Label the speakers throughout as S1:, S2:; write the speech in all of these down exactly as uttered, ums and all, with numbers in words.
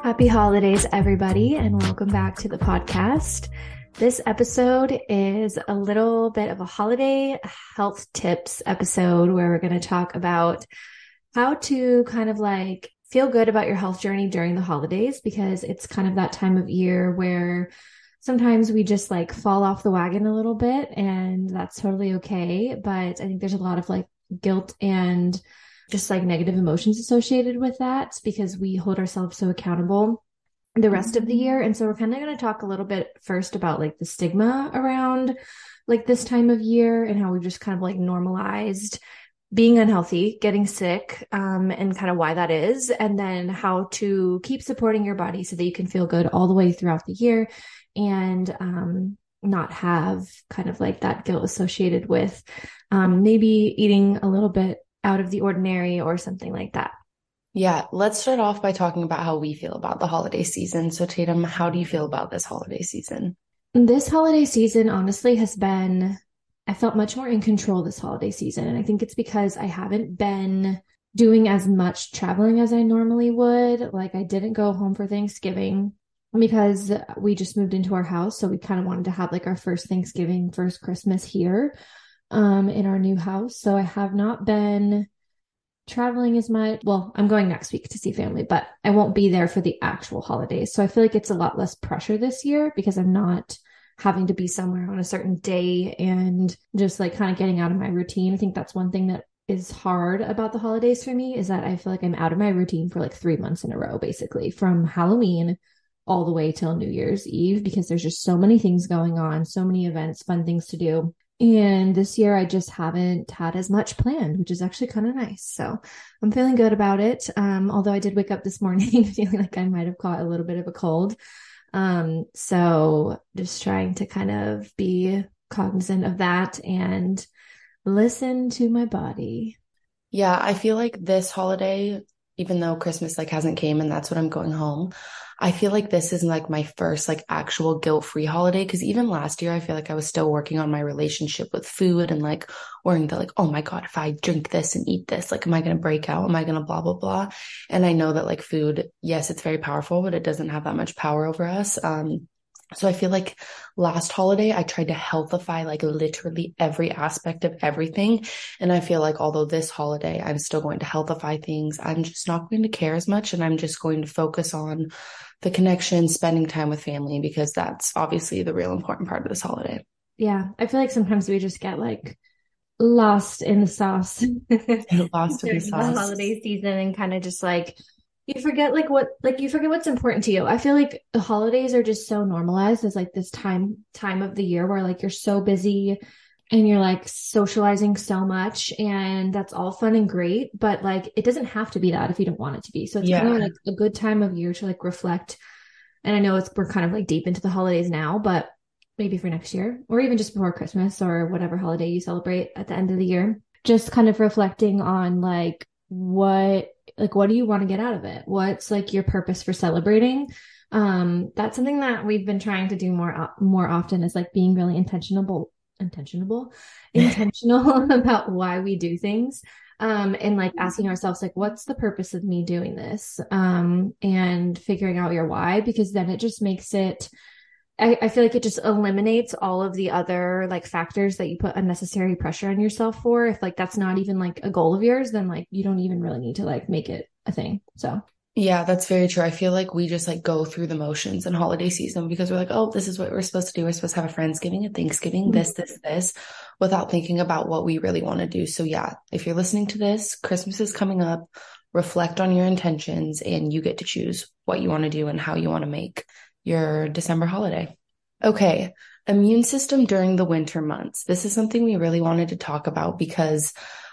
S1: Happy holidays, everybody, and welcome back to the podcast. This episode is a little bit of a holiday health tips episode where we're going to talk about how to kind of like feel good about your health journey during the holidays, because it's kind of that time of year where sometimes we just like fall off the wagon a little bit, and that's totally okay. But I think there's a lot of like guilt and just like negative emotions associated with that because we hold ourselves so accountable the rest of the year. And so we're kind of going to talk a little bit first about like the stigma around like this time of year and how we just kind of like normalized being unhealthy, getting sick, um, and kind of why that is, and then how to keep supporting your body so that you can feel good all the way throughout the year and um, not have kind of like that guilt associated with um, maybe eating a little bit out of the ordinary or something like that.
S2: Yeah, let's start off by talking about how we feel about the holiday season. So Tatum, how do you feel about this holiday season?
S1: This holiday season honestly has been, I felt much more in control this holiday season. And I think it's because I haven't been doing as much traveling as I normally would. Like I didn't go home for Thanksgiving because we just moved into our house. So we kind of wanted to have like our first Thanksgiving, first Christmas here um, in our new house. So I have not been traveling as much. Well, I'm going next week to see family, but I won't be there for the actual holidays. So I feel like it's a lot less pressure this year because I'm not having to be somewhere on a certain day and just like kind of getting out of my routine. I think that's one thing that is hard about the holidays for me is that I feel like I'm out of my routine for like three months in a row, basically from Halloween all the way till New Year's Eve, because there's just so many things going on, so many events, fun things to do. And this year I just haven't had as much planned, which is actually kind of nice. So I'm feeling good about it. Um, although I did wake up this morning feeling like I might have caught a little bit of a cold. Um, so just trying to kind of be cognizant of that and listen to my body.
S2: Yeah, I feel like this holiday, even though Christmas like hasn't came and that's what I'm going home, I feel like this is like my first like actual guilt-free holiday. Cause even last year, I feel like I was still working on my relationship with food and like worrying that like, oh my God, if I drink this and eat this, like, am I going to break out? Am I going to blah, blah, blah. And I know that like food, yes, it's very powerful, but it doesn't have that much power over us. Um, So I feel like last holiday, I tried to healthify like literally every aspect of everything. And I feel like although this holiday, I'm still going to healthify things, I'm just not going to care as much. And I'm just going to focus on the connection, spending time with family, because that's obviously the real important part of this holiday.
S1: Yeah. I feel like sometimes we just get like lost in the sauce
S2: Lost in the
S1: during the
S2: sauce.
S1: holiday season and kind of just like you forget like what like you forget what's important to you. I feel like the holidays are just so normalized as like this time time of the year where like you're so busy and you're like socializing so much, and that's all fun and great, but like it doesn't have to be that if you don't want it to be. So it's
S2: Yeah.
S1: kind of like a good time of year to like reflect. And I know it's we're kind of like deep into the holidays now, but maybe for next year or even just before Christmas or whatever holiday you celebrate at the end of the year, just kind of reflecting on like what like what do you want to get out of it? What's like your purpose for celebrating? Um, that's something that we've been trying to do more more often is like being really intentional, intentional, intentional about why we do things. Um, and like asking ourselves, like, what's the purpose of me doing this? Um, and figuring out your why, because then it just makes it I, I feel like it just eliminates all of the other like factors that you put unnecessary pressure on yourself for. If like that's not even like a goal of yours, then like you don't even really need to like make it a thing. So
S2: Yeah, that's very true. I feel like we just like go through the motions in holiday season because we're like, oh, this is what we're supposed to do. We're supposed to have a Friendsgiving, a Thanksgiving, this, this, this, without thinking about what we really want to do. So yeah, if you're listening to this, Christmas is coming up, reflect on your intentions and you get to choose what you want to do and how you want to make your December holiday. Okay. Immune system during the winter months. This is something we really wanted to talk about because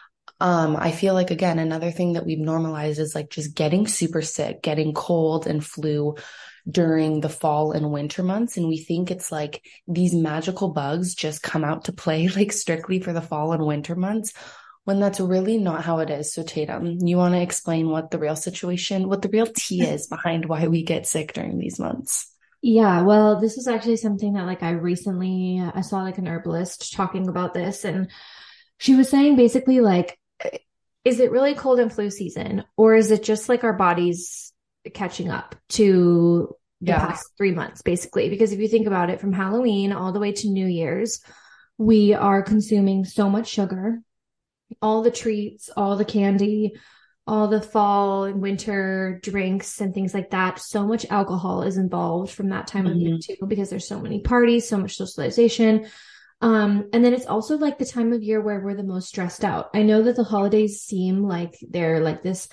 S2: Um, I feel like, again, another thing that we've normalized is like just getting super sick, getting cold and flu during the fall and winter months. And we think it's like these magical bugs just come out to play like strictly for the fall and winter months, when that's really not how it is. So Tatum, you want to explain what the real situation, what the real tea is behind why we get sick during these months?
S1: yeah, well, this is actually something that like I recently, I saw like an herbalist talking about this, and she was saying basically like, is it really cold and flu season, or is it just like our bodies catching up to the
S2: Yeah.
S1: past three months, basically. Because if you think about it, from Halloween all the way to New Year's, we are consuming so much sugar, all the treats, all the candy, all the fall and winter drinks and things like that. So much alcohol is involved from that time of year
S2: Mm-hmm.
S1: too, because there's so many parties, so much socialization. Um, and then it's also like the time of year where we're the most stressed out. I know that the holidays seem like they're like this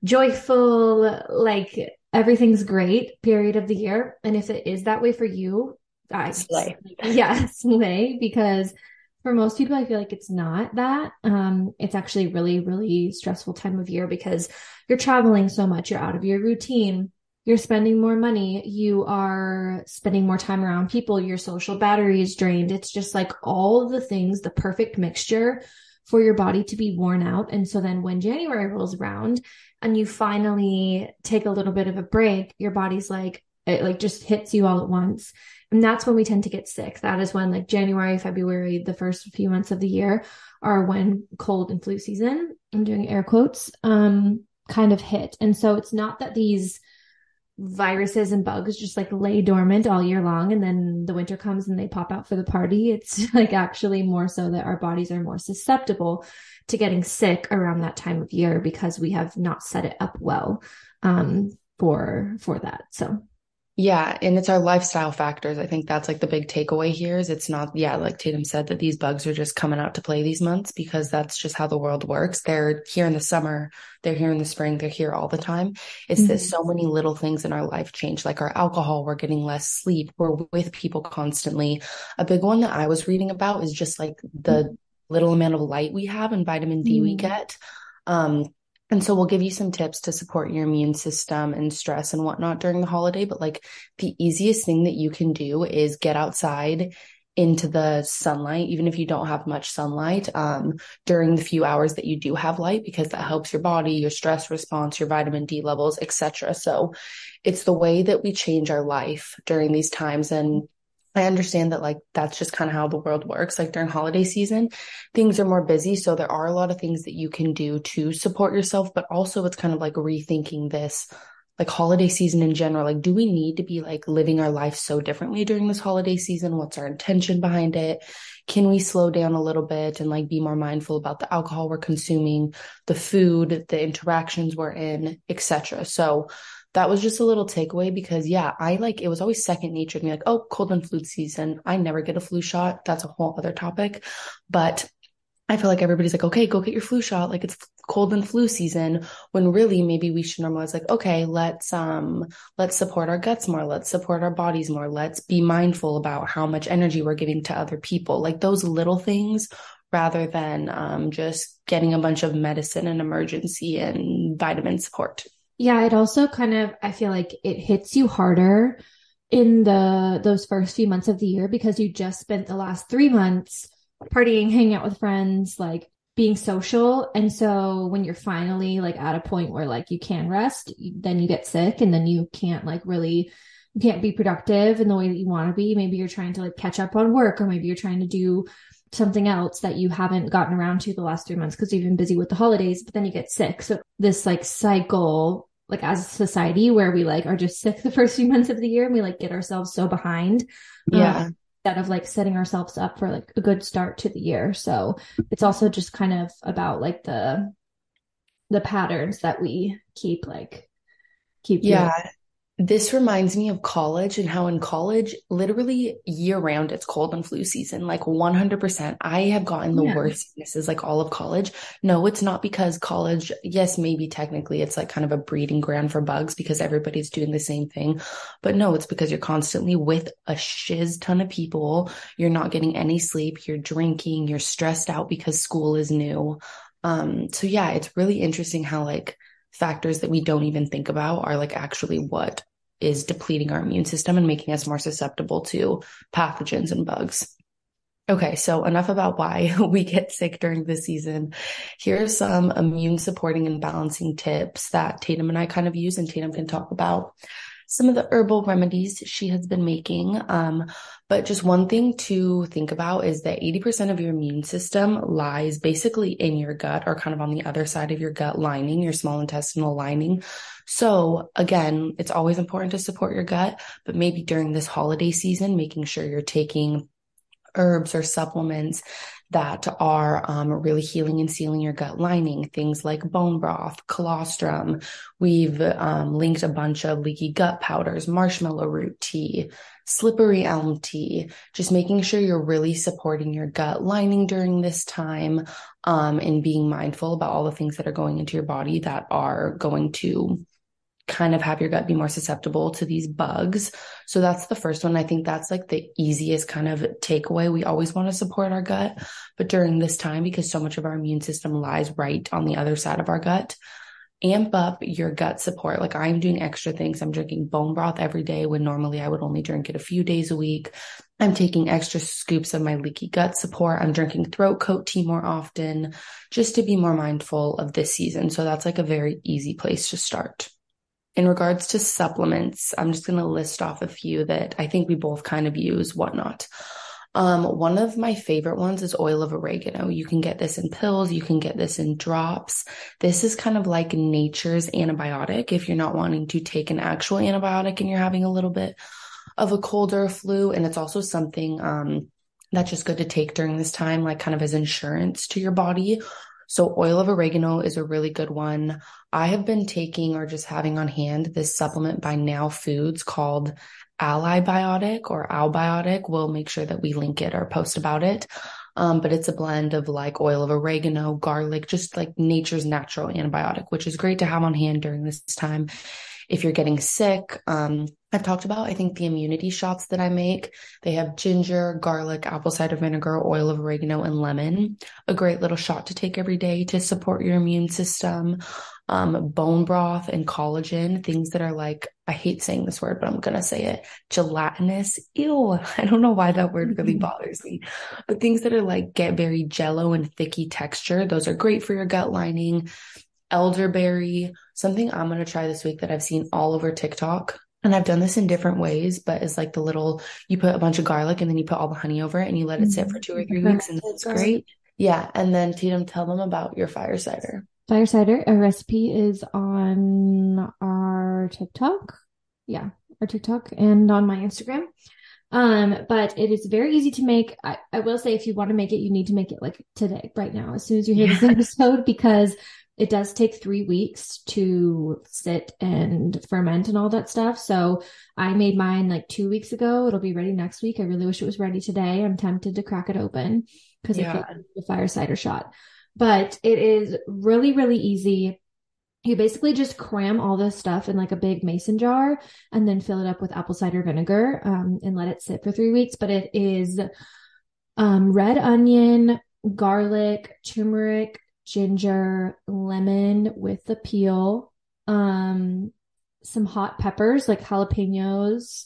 S1: joyful, like everything's great period of the year. And if it is that way for you, I,
S2: Slay.
S1: yeah, slay, because for most people, I feel like it's not that. Um, it's actually really, really stressful time of year because you're traveling so much, you're out of your routine, you're spending more money, you are spending more time around people, your social battery is drained. It's just like all of the things, the perfect mixture for your body to be worn out. And so then when January rolls around and you finally take a little bit of a break, your body's like, it like just hits you all at once. And that's when we tend to get sick. That is when like January, February, the first few months of the year are when cold and flu season, I'm doing air quotes, um, kind of hit. And so it's not that these viruses and bugs just like lay dormant all year long and then the winter comes and they pop out for the party. It's like actually more so that our bodies are more susceptible to getting sick around that time of year because we have not set it up well um, for for that. So
S2: Yeah, and it's our lifestyle factors. I think that's like the big takeaway here is it's not, yeah, like Tatum said, that these bugs are just coming out to play these months because that's just how the world works. They're here in the summer, they're here in the spring, they're here all the time. It's
S1: mm-hmm.
S2: that so many little things in our life change, like our alcohol, we're getting less sleep, we're with people constantly. A big one that I was reading about is just like the little amount of light we have and vitamin D we
S1: Mm-hmm.
S2: get. Um, And so we'll give you some tips to support your immune system and stress and whatnot during the holiday. But like the easiest thing that you can do is get outside into the sunlight, even if you don't have much sunlight, um, during the few hours that you do have light, because that helps your body, your stress response, your vitamin D levels, et cetera. So it's the way that we change our life during these times. And I understand that like that's just kind of how the world works. Like during holiday season, things are more busy. So there are a lot of things that you can do to support yourself, but also it's kind of like rethinking this like holiday season in general. Like, do we need to be like living our life so differently during this holiday season? What's our intention behind it? Can we slow down a little bit and like be more mindful about the alcohol we're consuming, the food, the interactions we're in, et cetera. So that was just a little takeaway because yeah, I like, it was always second nature to me, like, oh, cold and flu season. I never get a flu shot. That's a whole other topic. But I feel like everybody's like, okay, go get your flu shot. Like it's cold and flu season, when really maybe we should normalize like, okay, let's, um, let's support our guts more. Let's support our bodies more. Let's be mindful about how much energy we're giving to other people. Like those little things rather than, um, just getting a bunch of medicine and emergency and vitamin support.
S1: Yeah, it also kind of, I feel like it hits you harder in the those first few months of the year because you just spent the last three months partying, hanging out with friends, like being social. And so when you're finally like at a point where like you can rest, then you get sick and then you can't like really, you can't be productive in the way that you want to be. Maybe you're trying to like catch up on work, or maybe you're trying to do something else that you haven't gotten around to the last three months because you've been busy with the holidays, but then you get sick. So this like cycle, like as a society where we like are just sick the first few months of the year and we like get ourselves so behind.
S2: Yeah.
S1: Um, instead of like setting ourselves up for like a good start to the year. So it's also just kind of about like the the patterns that we keep like keep doing.
S2: Yeah. This reminds me of college and how in college, literally year round, it's cold and flu season, like one hundred percent. I have gotten the
S1: Yeah.
S2: worst sicknesses like all of college. No, it's not because college, yes, maybe technically it's like kind of a breeding ground for bugs because everybody's doing the same thing. But no, it's because you're constantly with a shiz ton of people. You're not getting any sleep. You're drinking. You're stressed out because school is new. Um, so yeah, it's really interesting how like factors that we don't even think about are like actually what is depleting our immune system and making us more susceptible to pathogens and bugs. Okay, so enough about why we get sick during this season. Here are some immune supporting and balancing tips that Tatum and I kind of use and Tatum can talk about. some of the herbal remedies she has been making. Um, but just one thing to think about is that eighty percent of your immune system lies basically in your gut, or kind of on the other side of your gut lining, your small intestinal lining. So again, it's always important to support your gut, but maybe during this holiday season, making sure you're taking herbs or supplements that are um, really healing and sealing your gut lining, things like bone broth, colostrum. We've um, linked a bunch of leaky gut powders, marshmallow root tea, slippery elm tea, just making sure you're really supporting your gut lining during this time, um, and being mindful about all the things that are going into your body that are going to kind of have your gut be more susceptible to these bugs. So that's the first one. I think that's like the easiest kind of takeaway. We always want to support our gut, but during this time, because so much of our immune system lies right on the other side of our gut, amp up your gut support. Like I'm doing extra things. I'm drinking bone broth every day when normally I would only drink it a few days a week. I'm taking extra scoops of my leaky gut support. I'm drinking throat coat tea more often, just to be more mindful of this season. So that's like a very easy place to start. In regards to supplements, I'm just going to list off a few that I think we both kind of use, whatnot. Um, one of my favorite ones is oil of oregano. You can get this in pills. You can get this in drops. This is kind of like nature's antibiotic if you're not wanting to take an actual antibiotic and you're having a little bit of a cold or a flu. And it's also something um, that's just good to take during this time, like kind of as insurance to your body. So oil of oregano is a really good one. I have been taking or just having on hand this supplement by Now Foods called Allibiotic or Albiotic. We'll make sure that we link it or post about it. Um, but it's a blend of like oil of oregano, garlic, just like nature's natural antibiotic, which is great to have on hand during this time. If you're getting sick, um, I've talked about, I think the immunity shots that I make, they have ginger, garlic, apple cider vinegar, oil of oregano, and lemon, a great little shot to take every day to support your immune system. Um, bone broth and collagen, things that are like, I hate saying this word, but I'm going to say it, gelatinous. Ew. I don't know why that word really bothers me, but things that are like get very jello and thicky texture. Those are great for your gut lining. Elderberry, something I'm going to try this week that I've seen all over TikTok. And I've done this in different ways, but it's like the little, you put a bunch of garlic and then you put all the honey over it and you let it sit for two or three weeks and it's great. Yeah. And then Tatum, tell them about your fire cider.
S1: Fire cider, a recipe is on our TikTok. Yeah, our TikTok and on my Instagram. Um, but it is very easy to make. I, I will say if you want to make it, you need to make it like today, right now, as soon as you hear yeah. this episode, because it does take three weeks to sit and ferment and all that stuff. So I made mine like two weeks ago. It'll be ready next week. I really wish it was ready today. I'm tempted to crack it open because yeah. it's a fire cider shot. But it is really, really easy. You basically just cram all this stuff in like a big mason jar and then fill it up with apple cider vinegar um, and let it sit for three weeks. But it is um, red onion, garlic, turmeric, ginger, lemon with the peel, um, some hot peppers like jalapenos.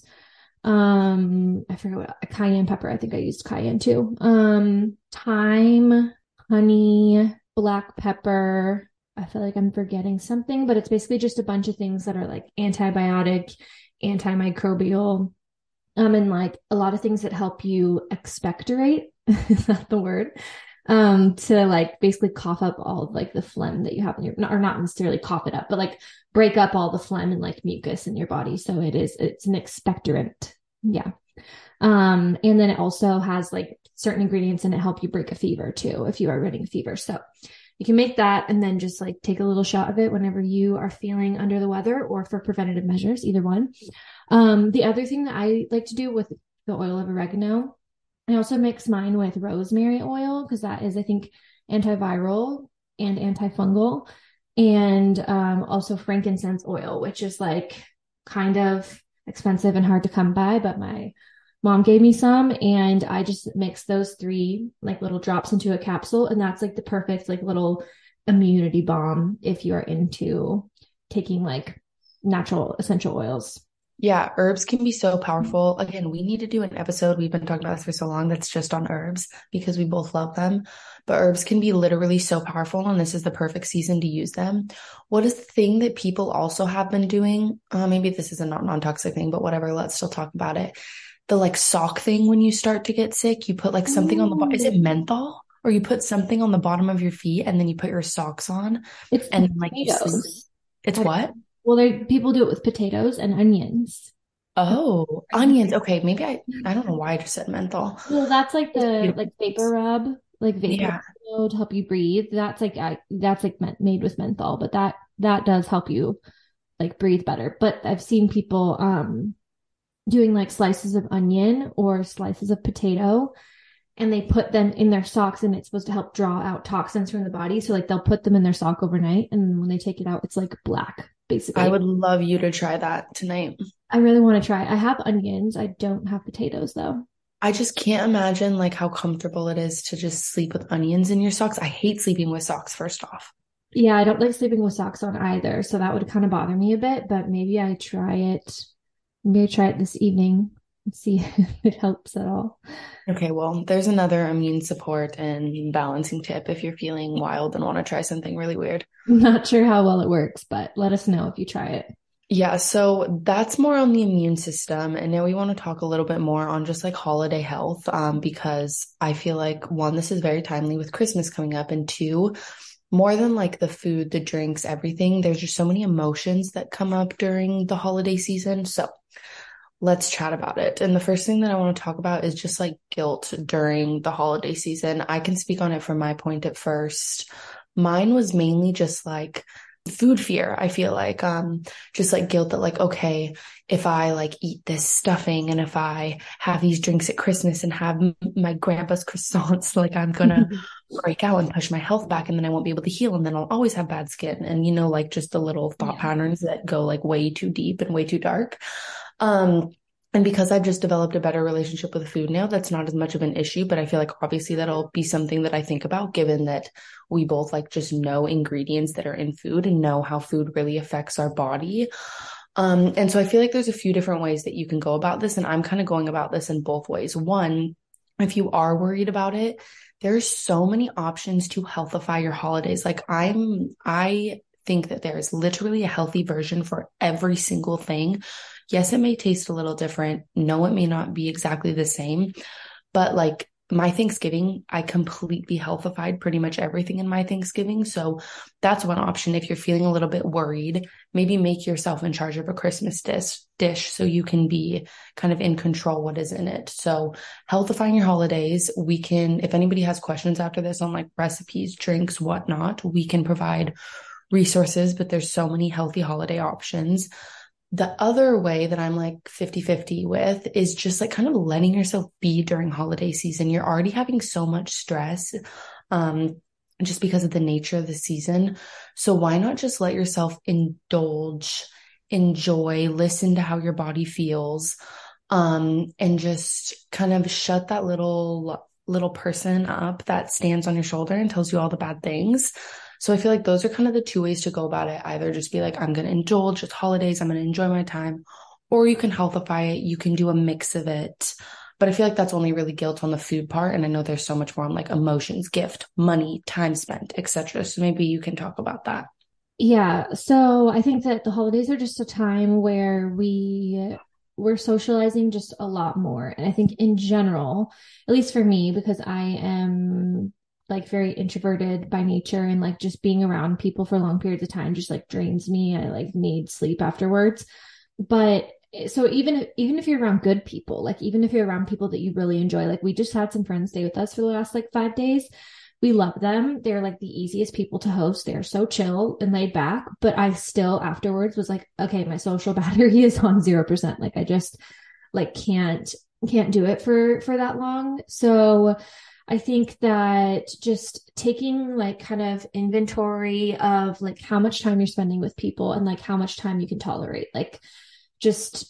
S1: Um, I forget what, a cayenne pepper. I think I used cayenne too. Um, thyme, honey, black pepper. I feel like I'm forgetting something, but it's basically just a bunch of things that are like antibiotic, antimicrobial, um, and like a lot of things that help you expectorate. Is that the word? Um, to like basically cough up all of like the phlegm that you have in your, or not necessarily cough it up, but like break up all the phlegm and like mucus in your body. So it is, it's an expectorant. Yeah. Um, and then it also has like certain ingredients in it help you break a fever too, if you are running a fever. So you can make that and then just like take a little shot of it whenever you are feeling under the weather or for preventative measures, either one. Um, the other thing that I like to do with the oil of oregano, I also mix mine with rosemary oil because that is, I think, antiviral and antifungal, and um, also frankincense oil, which is like kind of expensive and hard to come by, but my mom gave me some and I just mix those three like little drops into a capsule. And that's like the perfect like little immunity bomb if you are into taking like natural essential oils.
S2: Yeah, herbs can be so powerful. Again, we need to do an episode. We've been talking about this for so long that's just on herbs because we both love them. But herbs can be literally so powerful, and this is the perfect season to use them. What is the thing that people also have been doing? Uh, maybe this is a not non-toxic thing, but whatever, let's still talk about it. The like sock thing when you start to get sick, you put like something on the bottom. Is it
S1: Oh,
S2: menthol? Or you put something on the bottom of your feet and then you put your socks on
S1: it's
S2: and like you sleep.
S1: potatoes.
S2: It's
S1: Have-
S2: what?
S1: Well, they people do it with potatoes and onions.
S2: Oh, onions. Okay, maybe I I don't know why I just said menthol.
S1: Well, that's like
S2: It's
S1: the
S2: beautiful.
S1: like vapor rub, like vapor
S2: Yeah.
S1: rub to help you breathe. That's like I, that's like men- made with menthol, but that that does help you like breathe better. But I've seen people um doing like slices of onion or slices of potato, and they put them in their socks, and it's supposed to help draw out toxins from the body. So like they'll put them in their sock overnight, and when they take it out, it's like black,
S2: I
S1: basically.
S2: would love you to try that tonight.
S1: I really want to try. I have onions. I don't have potatoes though.
S2: I just can't imagine like how comfortable it is to just sleep with onions in your socks. I hate sleeping with socks, first off.
S1: Yeah, I don't like sleeping with socks on either, so that would kind of bother me a bit, but maybe I try it. Maybe I try it this evening and see if it helps at all.
S2: Okay, well, there's another immune support and balancing tip if you're feeling wild and want to try something really weird.
S1: I'm not sure how well it works, but let us know if you try it.
S2: Yeah, so that's more on the immune system. And now we want to talk a little bit more on just like holiday health, um, because I feel like one, this is very timely with Christmas coming up, and two, more than like the food, the drinks, everything, there's just so many emotions that come up during the holiday season. So let's chat about it. And the first thing that I want to talk about is just like guilt during the holiday season. I can speak on it from my point at first. Mine was mainly just like food fear. I feel like, um, just like guilt that like, okay, if I like eat this stuffing and if I have these drinks at Christmas and have m- my grandpa's croissants, like I'm gonna break out and push my health back and then I won't be able to heal and then I'll always have bad skin. And you know, like just the little thought
S1: Yeah.
S2: patterns that go like way too deep and way too dark. Um, and because I've just developed a better relationship with food now, that's not as much of an issue. But I feel like obviously that'll be something that I think about, given that we both like just know ingredients that are in food and know how food really affects our body. Um, and so I feel like there's a few different ways that you can go about this. And I'm kind of going about this in both ways. One, if you are worried about it, there's so many options to healthify your holidays. Like I'm, I think that there is literally a healthy version for every single thing. Yes, it may taste a little different. No, it may not be exactly the same, but like my Thanksgiving, I completely healthified pretty much everything in my Thanksgiving. So that's one option. If you're feeling a little bit worried, maybe make yourself in charge of a Christmas dish, dish so you can be kind of in control what is in it. So healthifying your holidays, we can, if anybody has questions after this on like recipes, drinks, whatnot, we can provide resources, but there's so many healthy holiday options. The other way that I'm like fifty-fifty with is just like kind of letting yourself be during holiday season. You're already having so much stress, um, just because of the nature of the season. So why not just let yourself indulge, enjoy, listen to how your body feels, um, and just kind of shut that little little person up that stands on your shoulder and tells you all the bad things. So I feel like those are kind of the two ways to go about it. Either just be like, I'm going to indulge with holidays, I'm going to enjoy my time, or you can healthify it. You can do a mix of it. But I feel like that's only really guilt on the food part. And I know there's so much more on like emotions, gift, money, time spent, et cetera. So maybe you can talk about that.
S1: Yeah, so I think that the holidays are just a time where we we're socializing just a lot more. And I think in general, at least for me, because I am like very introverted by nature and like just being around people for long periods of time just like drains me. I like need sleep afterwards. But so even even if you're around good people, like even if you're around people that you really enjoy, like we just had some friends stay with us for the last like five days. We love them. They're like the easiest people to host. They're so chill and laid back. But I still afterwards was like, okay, my social battery is on zero percent. Like I just like can't can't do it for for that long. So I think that just taking like kind of inventory of like how much time you're spending with people and like how much time you can tolerate, like just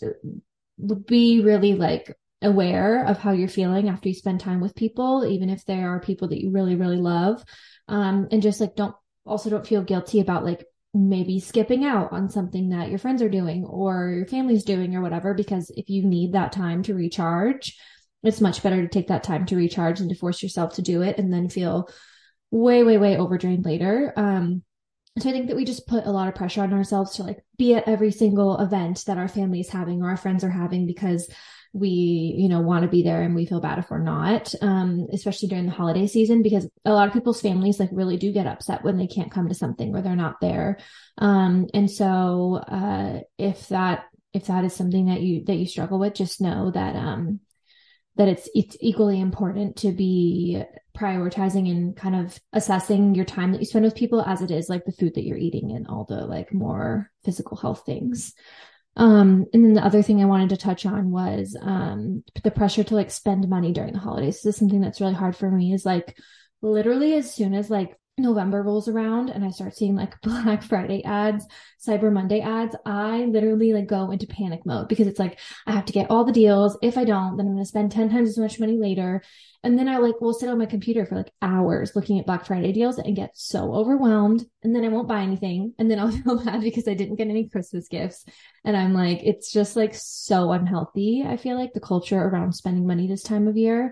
S1: be really like aware of how you're feeling after you spend time with people, even if there are people that you really, really love. Um, and just like don't also don't feel guilty about like maybe skipping out on something that your friends are doing or your family's doing or whatever, because if you need that time to recharge, it's much better to take that time to recharge than to force yourself to do it and then feel way, way, way overdrained later. Um, so I think that we just put a lot of pressure on ourselves to like be at every single event that our family is having or our friends are having because we, you know, want to be there and we feel bad if we're not, um, especially during the holiday season, because a lot of people's families like really do get upset when they can't come to something where they're not there. Um, and so, uh, if that, if that is something that you, that you struggle with, just know that, um, that it's, it's equally important to be prioritizing and kind of assessing your time that you spend with people as it is like the food that you're eating and all the like more physical health things. Um, and then the other thing I wanted to touch on was, um, the pressure to like spend money during the holidays. This is something that's really hard for me is like literally as soon as like November rolls around and I start seeing like Black Friday ads, Cyber Monday ads, I literally like go into panic mode because it's like, I have to get all the deals. If I don't, then I'm going to spend ten times as much money later. And then I like will sit on my computer for like hours looking at Black Friday deals and get so overwhelmed. And then I won't buy anything. And then I'll feel bad because I didn't get any Christmas gifts. And I'm like, it's just like so unhealthy. I feel like the culture around spending money this time of year,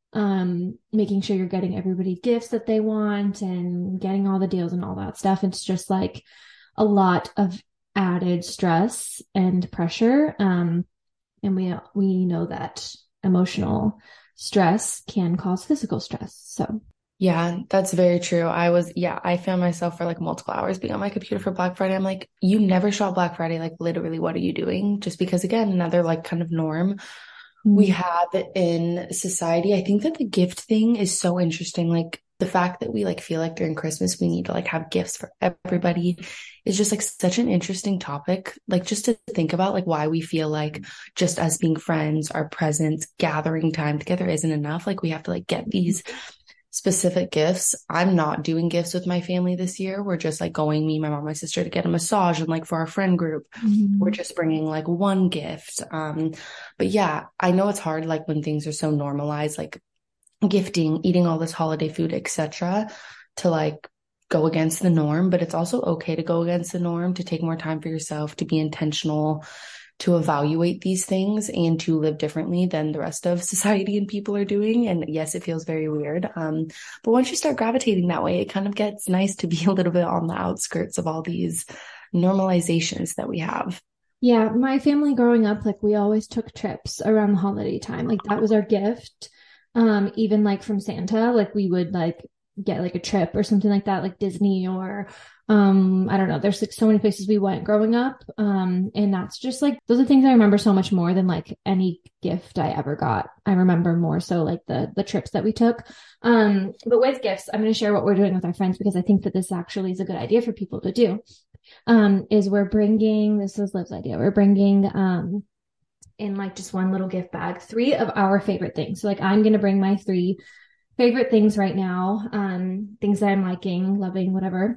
S1: um, making sure you're getting everybody gifts that they want and getting all the deals and all that stuff. It's just like a lot of added stress and pressure. Um, and we, we know that emotional stress can cause physical stress. So
S2: yeah, that's very true. I was, yeah, I found myself for like multiple hours being on my computer for Black Friday. I'm like, you never shop Black Friday. Like literally, what are you doing? Just because again, another like kind of norm we have in society. I think that the gift thing is so interesting. Like the fact that we like feel like during Christmas, we need to like have gifts for everybody is just like such an interesting topic. Like just to think about like why we feel like just as being friends, our presence, gathering time together isn't enough. Like we have to like get these specific gifts. I'm not doing gifts with my family this year. We're just like going, me, my mom, my sister, to get a massage, and like for our friend group, mm-hmm. we're just bringing like one gift. Um, but yeah, I know it's hard like when things are so normalized, like gifting, eating all this holiday food, et cetera, to like go against the norm. But it's also okay to go against the norm, to take more time for yourself, to be intentional, to evaluate these things and to live differently than the rest of society and people are doing. And yes, it feels very weird. Um, but once you start gravitating that way, it kind of gets nice to be a little bit on the outskirts of all these normalizations that we have.
S1: Yeah, my family growing up, like we always took trips around the holiday time. Like that was our gift. Um, even like from Santa, like we would like get like a trip or something like that, like Disney or Um, I don't know. There's like so many places we went growing up. Um, and that's just like, those are things I remember so much more than like any gift I ever got. I remember more so like the, the trips that we took. Um, but with gifts, I'm going to share what we're doing with our friends because I think that this actually is a good idea for people to do. Um, is we're bringing, this was Liv's idea. We're bringing, um, in like just one little gift bag, three of our favorite things. So like, I'm going to bring my three favorite things right now, um, things that I'm liking, loving, whatever,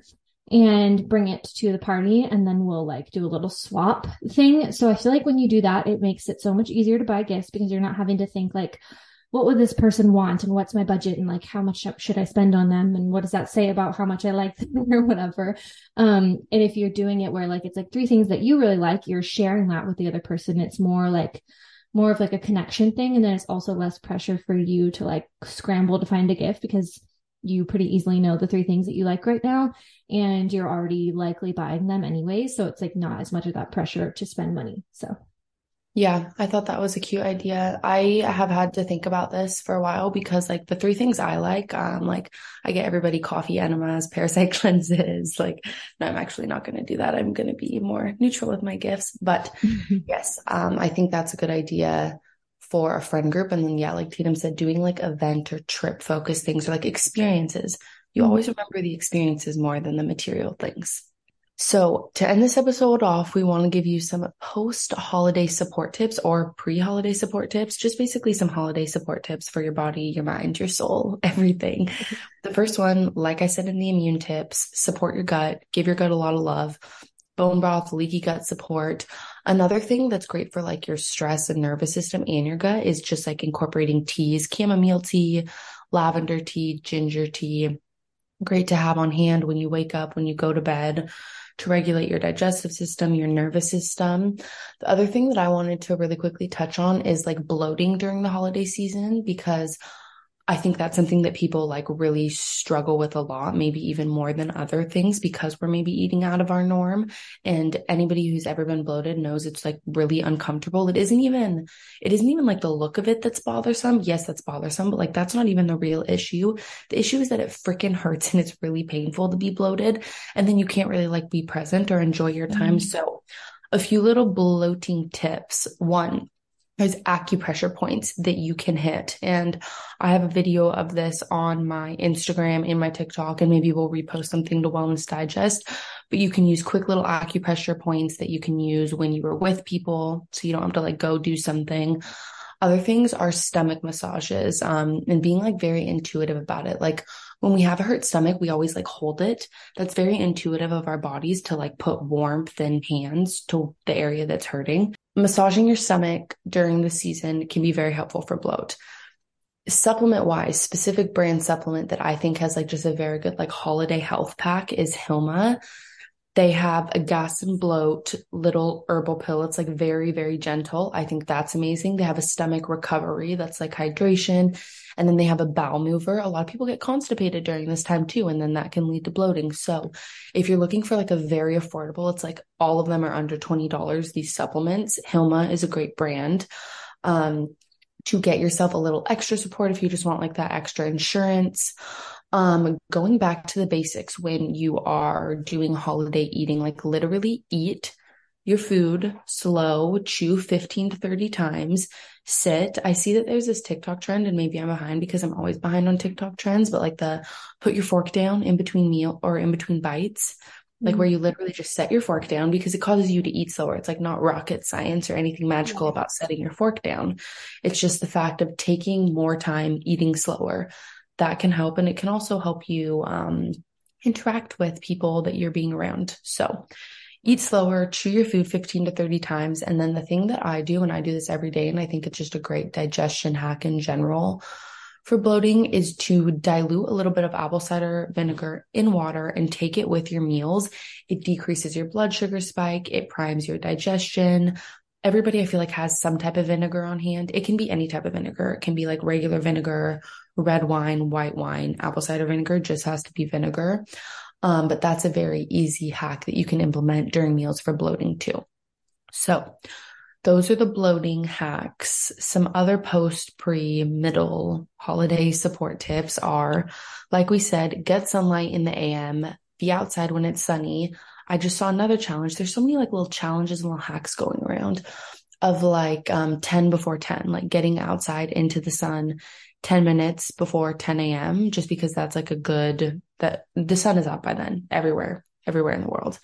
S1: and bring it to the party. And then we'll like do a little swap thing. So I feel like when you do that, it makes it so much easier to buy gifts because you're not having to think like, what would this person want? And what's my budget? And like, how much should I spend on them? And what does that say about how much I like them or whatever? Um, and if you're doing it where like, it's like three things that you really like, you're sharing that with the other person. It's more like, more of like a connection thing. And then it's also less pressure for you to like scramble to find a gift because you pretty easily know the three things that you like right now and you're already likely buying them anyway. So it's like not as much of that pressure to spend money. So
S2: yeah, I thought that was a cute idea. I have had to think about this for a while because like the three things I like, um, like I get everybody coffee enemas, parasite cleanses. Like, no, I'm actually not going to do that. I'm going to be more neutral with my gifts. But yes, um, I think that's a good idea for a friend group. And then, yeah, like Tatum said, doing like event or trip focused things or like experiences. You mm-hmm. always remember the experiences more than the material things. So to end this episode off, we want to give you some post-holiday support tips or pre-holiday support tips, just basically some holiday support tips for your body, your mind, your soul, everything. The first one, like I said in the immune tips, support your gut, give your gut a lot of love, bone broth, leaky gut support. Another thing that's great for like your stress and nervous system and your gut is just like incorporating teas, chamomile tea, lavender tea, ginger tea. Great to have on hand when you wake up, when you go to bed. to regulate your digestive system, your nervous system. The other thing that I wanted to really quickly touch on is like bloating during the holiday season, because I think that's something that people like really struggle with a lot, maybe even more than other things, because we're maybe eating out of our norm. And anybody who's ever been bloated knows it's like really uncomfortable. It isn't even, it isn't even like the look of it that's bothersome. Yes, that's bothersome, but like that's not even the real issue. The issue is that it freaking hurts and it's really painful to be bloated. And then you can't really like be present or enjoy your time. Mm-hmm. So a few little bloating tips. One, there's acupressure points that you can hit. And I have a video of this on my Instagram and my TikTok, and maybe we'll repost something to Wellness Digest. But you can use quick little acupressure points that you can use when you are with people, so you don't have to like go do something. Other things are stomach massages, um, and being like very intuitive about it. Like when we have a hurt stomach, we always like hold it. That's very intuitive of our bodies to like put warmth and hands to the area that's hurting. Massaging your stomach during the season can be very helpful for bloat. Supplement wise, specific brand supplement that I think has like just a very good like holiday health pack is Hilma. They have a gas and bloat little herbal pill. It's like very, very gentle. I think that's amazing. They have a stomach recovery that's like hydration. And then they have a bowel mover. A lot of people get constipated during this time too, and then that can lead to bloating. So if you're looking for like a very affordable, it's like all of them are under twenty dollars, these supplements. Hilma is a great brand. Um, to get yourself a little extra support if you just want like that extra insurance. Um, going back to the basics when you are doing holiday eating, like literally eat your food slow, chew fifteen to thirty times, sit. I see that there's this TikTok trend, and maybe I'm behind because I'm always behind on TikTok trends, but like the put your fork down in between meal or in between bites, like mm-hmm. where you literally just set your fork down, because it causes you to eat slower. It's like not rocket science or anything magical about setting your fork down. It's just the fact of taking more time eating slower. That can help. And it can also help you um, interact with people that you're being around. So eat slower, chew your food fifteen to thirty times. And then the thing that I do, and I do this every day, and I think it's just a great digestion hack in general for bloating, is to dilute a little bit of apple cider vinegar in water and take it with your meals. It decreases your blood sugar spike. It primes your digestion. Everybody, I feel like, has some type of vinegar on hand. It can be any type of vinegar. It can be like regular vinegar, red wine, white wine. Apple cider vinegar just has to be vinegar. Um, but that's a very easy hack that you can implement during meals for bloating too. So those are the bloating hacks. Some other post, pre, middle holiday support tips are, like we said, get sunlight in the A M, be outside when it's sunny. I just saw another challenge. There's so many like little challenges and little hacks going around of like um, ten before ten, like getting outside into the sun ten minutes before ten a.m. just because that's like a good, that the sun is out by then everywhere, everywhere in the world.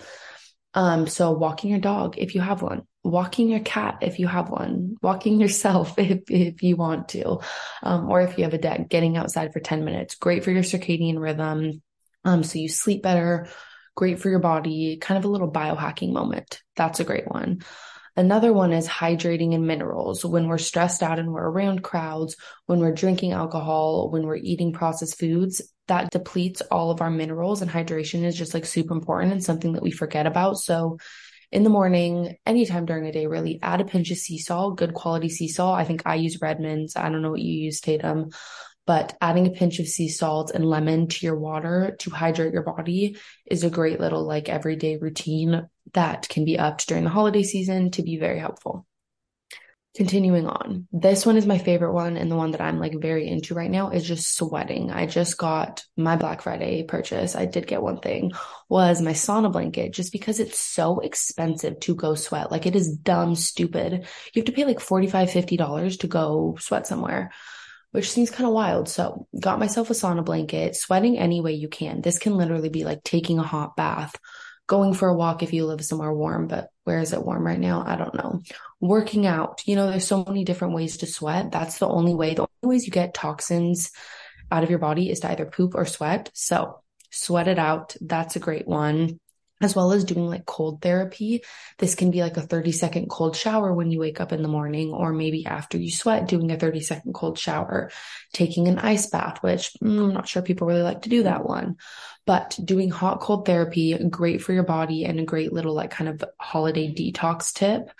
S2: Um, so walking your dog, if you have one, walking your cat, if you have one, walking yourself, if, if you want to, um, or if you have a dog, getting outside for ten minutes, great for your circadian rhythm. Um, so you sleep better, great for your body, kind of a little biohacking moment. That's a great one. Another one is hydrating and minerals. When we're stressed out and we're around crowds, when we're drinking alcohol, when we're eating processed foods, that depletes all of our minerals, and hydration is just like super important and something that we forget about. So in the morning, anytime during the day, really add a pinch of sea salt, good quality sea salt. I think I use Redmond's. I don't know what you use, Tatum, but adding a pinch of sea salt and lemon to your water to hydrate your body is a great little like everyday routine that can be upped during the holiday season to be very helpful. Continuing on, this one is my favorite one, and the one that I'm like very into right now is just sweating. I just got my Black Friday purchase. I did get one thing, was my sauna blanket, just because it's so expensive to go sweat. Like it is dumb, stupid. You have to pay like forty-five dollars, fifty dollars to go sweat somewhere, which seems kind of wild. So got myself a sauna blanket, sweating any way you can. This can literally be like taking a hot bath, going for a walk if you live somewhere warm, but where is it warm right now? I don't know. Working out, you know, there's so many different ways to sweat. That's the only way. The only ways you get toxins out of your body is to either poop or sweat. So sweat it out. That's a great one. as well as doing like cold therapy. This can be like a thirty second cold shower when you wake up in the morning, or maybe after you sweat, doing a thirty second cold shower, taking an ice bath, which mm, I'm not sure people really like to do that one, but doing hot cold therapy, great for your body and a great little like kind of holiday detox tip.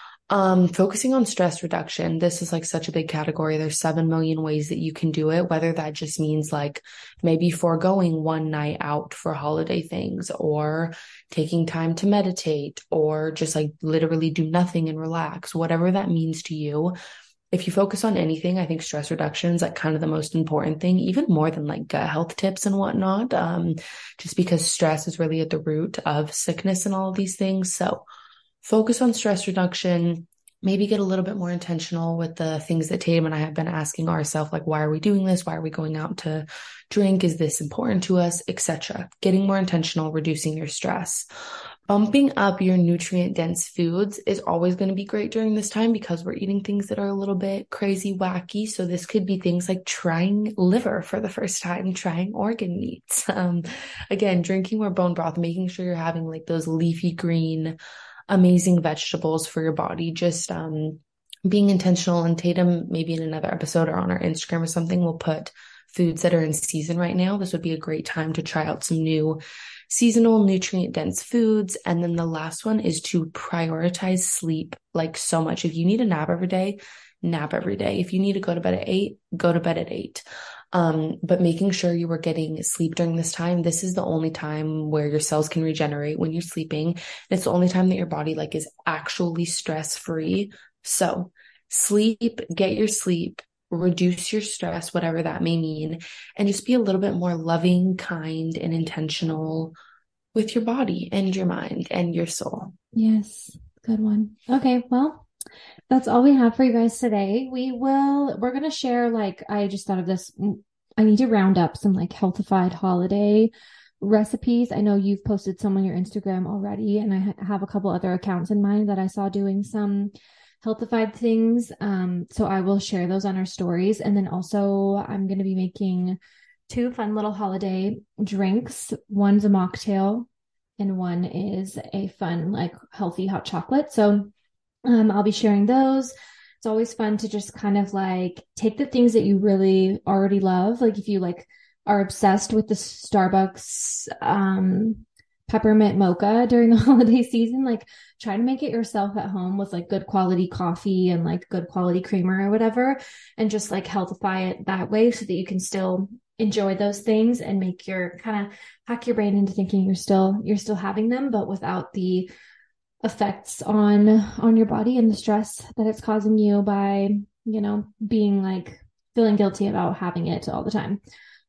S2: Um, focusing on stress reduction. This is like such a big category. There's seven million ways that you can do it, whether that just means like maybe foregoing one night out for holiday things, or taking time to meditate, or just like literally do nothing and relax, whatever that means to you. If you focus on anything, I think stress reduction is like kind of the most important thing, even more than like gut health tips and whatnot. Um, just because stress is really at the root of sickness and all of these things. So focus on stress reduction, maybe get a little bit more intentional with the things that Tatum and I have been asking ourselves, like, why are we doing this? Why are we going out to drink? Is this important to us? et cetera. Getting more intentional, reducing your stress. Bumping up your nutrient-dense foods is always going to be great during this time because we're eating things that are a little bit crazy, wacky. So this could be things like trying liver for the first time, trying organ meats. Um, again, drinking more bone broth, making sure you're having like those leafy green amazing vegetables for your body, just um, being intentional. And Tatum, maybe in another episode or on our Instagram or something, we'll put foods that are in season right now. This would be a great time to try out some new seasonal nutrient dense foods. And then the last one is to prioritize sleep like so much. If you need a nap every day, nap every day. If you need to go to bed at eight, go to bed at eight. Um, but making sure you were getting sleep during this time. This is the only time where your cells can regenerate when you're sleeping. And it's the only time that your body like is actually stress free. So sleep, get your sleep, reduce your stress, whatever that may mean, and just be a little bit more loving, kind, and intentional with your body and your mind and your soul.
S1: Yes, good one. Okay, well, that's all we have for you guys today. We will, we're going to share, like, I just thought of this. I need to round up some like healthified holiday recipes. I know you've posted some on your Instagram already, and I ha- have a couple other accounts in mind that I saw doing some healthified things. Um, so I will share those on our stories. And then also I'm going to be making two fun little holiday drinks. One's a mocktail and one is a fun, like healthy hot chocolate. So Um, I'll be sharing those. It's always fun to just kind of like take the things that you really already love. Like if you like are obsessed with the Starbucks um, peppermint mocha during the holiday season, like try to make it yourself at home with like good quality coffee and like good quality creamer or whatever, and just like healthify it that way so that you can still enjoy those things and make your kind of hack your brain into thinking you're still you're still having them, but without the effects on on your body and the stress that it's causing you by, you know, being like feeling guilty about having it all the time.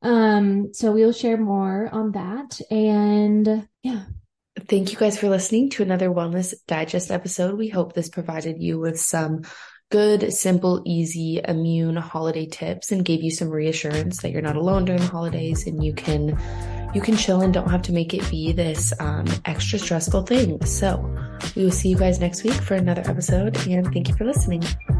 S1: Um, so we'll share more on that. And yeah.
S2: Thank you guys for listening to another Wellness Digest episode. We hope this provided you with some good, simple, easy, immune holiday tips and gave you some reassurance that you're not alone during the holidays and you can you can chill and don't have to make it be this um, extra stressful thing. So we will see you guys next week for another episode, and thank you for listening.